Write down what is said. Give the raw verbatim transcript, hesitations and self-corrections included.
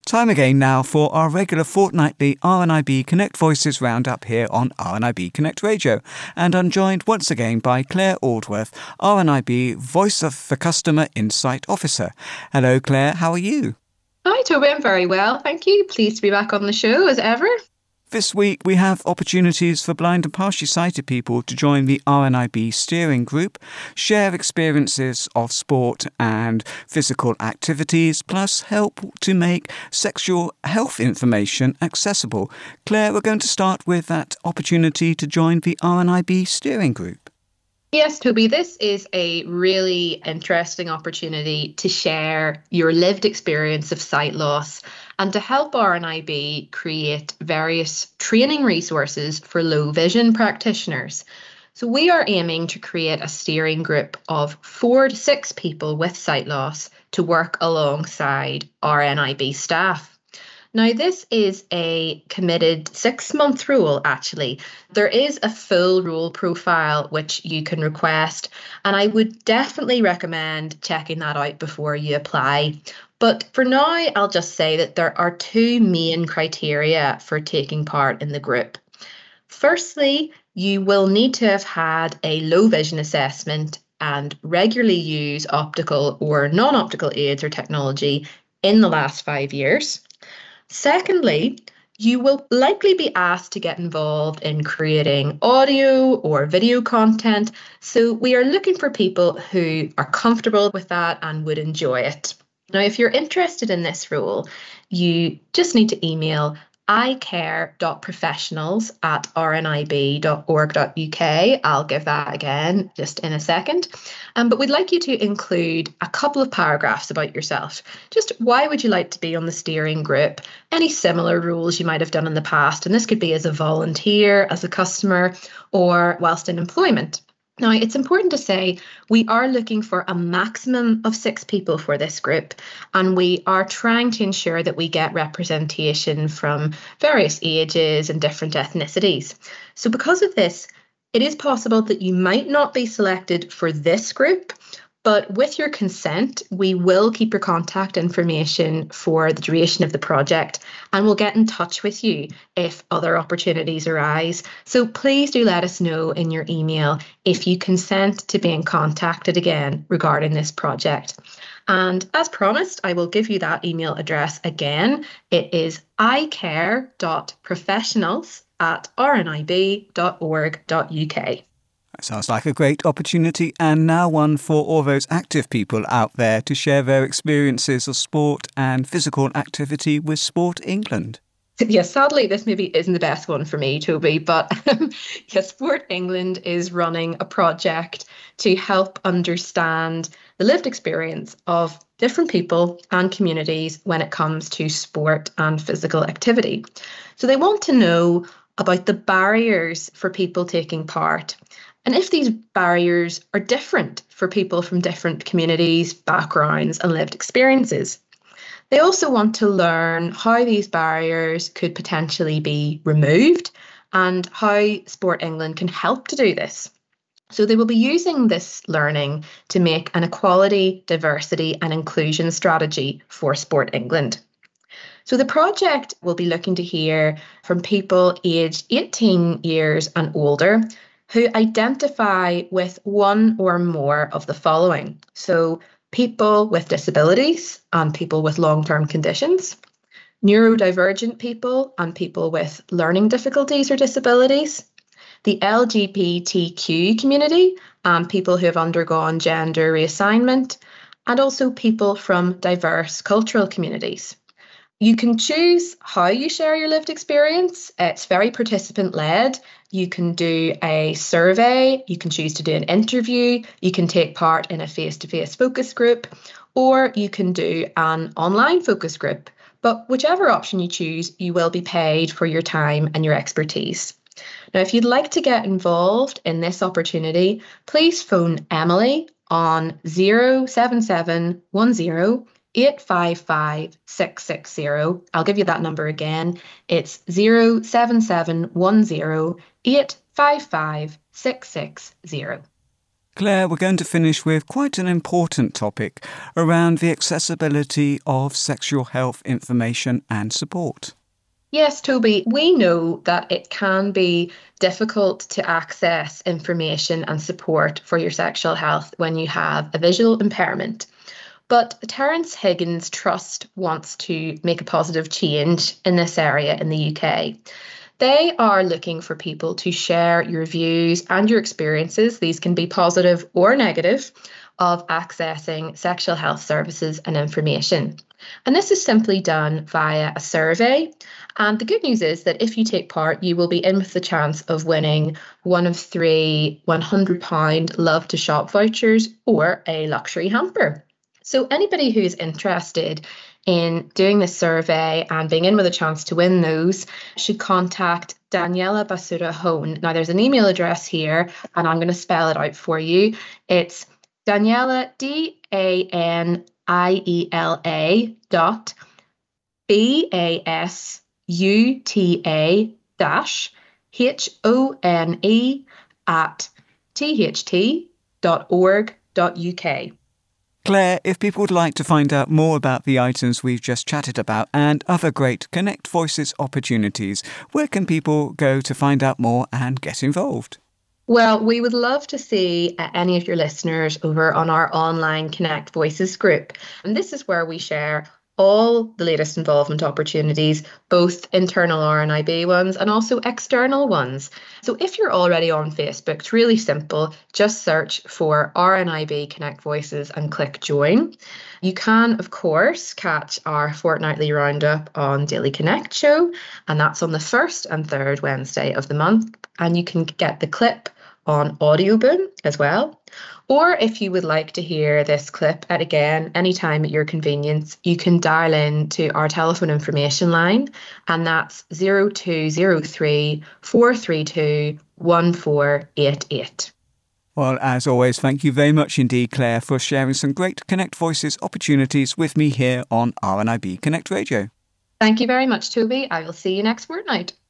Time again now for our regular fortnightly R N I B Connect Voices roundup here on R N I B Connect Radio. And I'm joined once again by Claire Aldworth, R N I B Voice of the Customer Insight Officer. Hello, Claire. How are you? Hi, Toby. I'm very well. Thank you. Pleased to be back on the show as ever. This week we have opportunities for blind and partially sighted people to join the R N I B steering group, share experiences of sport and physical activities, plus help to make sexual health information accessible. Claire, we're going to start with that opportunity to join the R N I B steering group. Yes, Toby, this is a really interesting opportunity to share your lived experience of sight loss and to help R N I B create various training resources for low vision practitioners. So we are aiming to create a steering group of four to six people with sight loss to work alongside R N I B staff. Now, this is a committed six-month role, actually. There is a full role profile which you can request, and I would definitely recommend checking that out before you apply. But for now, I'll just say that there are two main criteria for taking part in the group. Firstly, you will need to have had a low vision assessment and regularly use optical or non-optical aids or technology in the last five years. Secondly, you will likely be asked to get involved in creating audio or video content. So we are looking for people who are comfortable with that and would enjoy it. Now, if you're interested in this role, you just need to email icare.professionals at rnib.org.uk. I'll give that again just in a second. Um, but we'd like you to include a couple of paragraphs about yourself. Just why would you like to be on the steering group? Any similar roles you might have done in the past. And this could be as a volunteer, as a customer, or whilst in employment. Now, it's important to say we are looking for a maximum of six people for this group, and we are trying to ensure that we get representation from various ages and different ethnicities. So because of this, it is possible that you might not be selected for this group, but with your consent, we will keep your contact information for the duration of the project, and we'll get in touch with you if other opportunities arise. So please do let us know in your email if you consent to being contacted again regarding this project. And as promised, I will give you that email address again. It is icare.professionals at rnib.org.uk. Sounds like a great opportunity, and now one for all those active people out there to share their experiences of sport and physical activity with Sport England. Yes, sadly, this maybe isn't the best one for me, Toby, but yes, Sport England is running a project to help understand the lived experience of different people and communities when it comes to sport and physical activity. So they want to know about the barriers for people taking part, and if these barriers are different for people from different communities, backgrounds, and lived experiences. They also want to learn how these barriers could potentially be removed and how Sport England can help to do this. So they will be using this learning to make an equality, diversity, and inclusion strategy for Sport England. So the project will be looking to hear from people aged eighteen years and older who identify with one or more of the following. So people with disabilities and people with long-term conditions, neurodivergent people and people with learning difficulties or disabilities, the L G B T Q community and people who have undergone gender reassignment, and also people from diverse cultural communities. You can choose how you share your lived experience. It's very participant-led. You can do a survey, you can choose to do an interview, you can take part in a face-to-face focus group, or you can do an online focus group. But whichever option you choose, you will be paid for your time and your expertise. Now, if you'd like to get involved in this opportunity, please phone Emily on zero seven seven one zero eight five five six six zero. I'll give you that number again. It's zero seven seven one zero eight five five six six zero. Claire, we're going to finish with quite an important topic around the accessibility of sexual health information and support. Yes, Toby, we know that it can be difficult to access information and support for your sexual health when you have a visual impairment. But Terence Higgins Trust wants to make a positive change in this area in the U K. They are looking for people to share your views and your experiences, these can be positive or negative, of accessing sexual health services and information. And this is simply done via a survey. And the good news is that if you take part, you will be in with the chance of winning one of three one hundred pounds Love to Shop vouchers or a luxury hamper. So anybody who's interested in doing this survey and being in with a chance to win those should contact Daniela Basura Hone. Now there's an email address here and I'm going to spell it out for you. It's Daniela, D A N I E L A dot B A S U T A dash H O N E at T H T dot org dot U K. Claire, if people would like to find out more about the items we've just chatted about and other great Connect Voices opportunities, where can people go to find out more and get involved? Well, we would love to see uh, any of your listeners over on our online Connect Voices group. And this is where we share all the latest involvement opportunities, both internal R N I B ones and also external ones. So if you're already on Facebook, it's really simple. Just search for R N I B Connect Voices and click join. You can, of course, catch our fortnightly roundup on Daily Connect show, and that's on the first and third Wednesday of the month. And you can get the clip on Audioboom as well. Or if you would like to hear this clip at again anytime at your convenience, you can dial in to our telephone information line, and that's zero two zero three, four three two, one four eight eight. Well, as always, thank you very much indeed, Claire, for sharing some great Connect Voices opportunities with me here on R N I B Connect Radio. Thank you very much, Toby. I will see you next fortnight.